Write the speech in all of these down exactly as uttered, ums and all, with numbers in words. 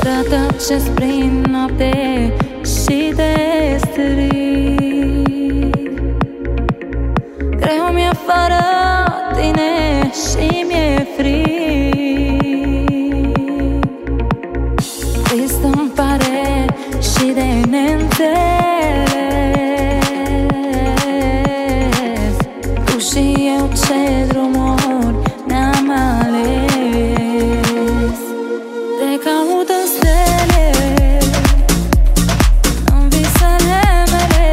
Odată ce-ți prind noapte și te strig, greu mi-e fără tine și mi-e frig. Trist îmi pare și de neînțeles, tu și eu ce drumuri ne-am ales. Te caut în stele, în visele mele.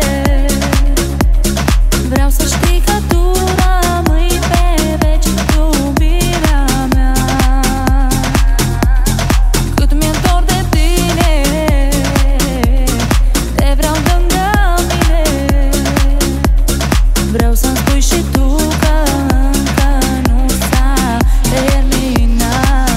Vreau să știi că tu rămâi pe veci iubirea mea. Cât mi-e dor de tine, te vreau lângă mine. Vreau să-mi spui și tu că încă nu s-a terminat.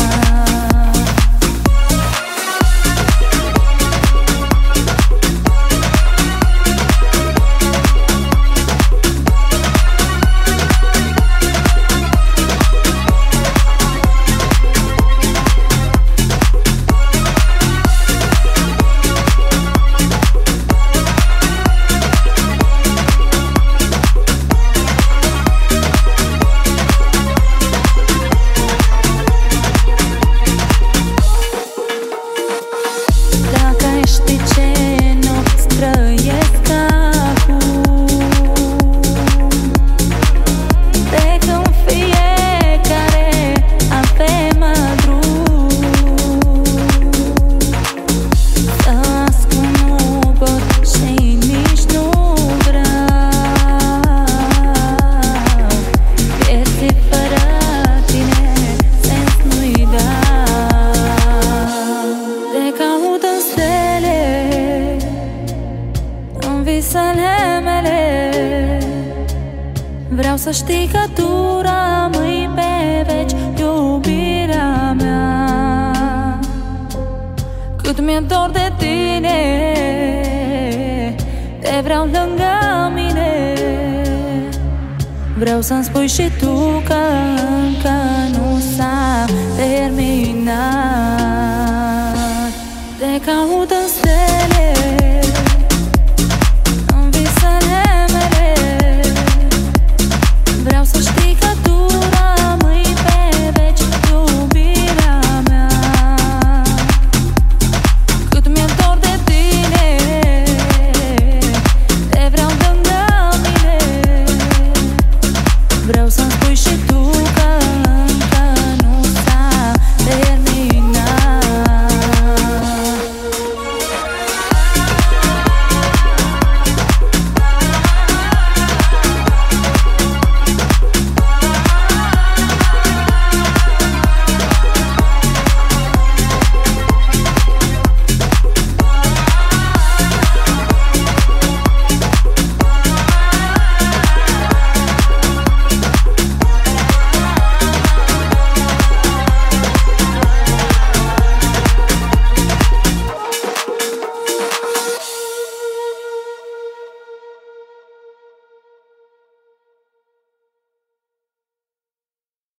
Visele mele. Vreau să știi că tu rămâi pe veci iubirea mea. Cât mi-e dor de tine, te vreau lângă mine. Vreau să-mi spui și tu că încă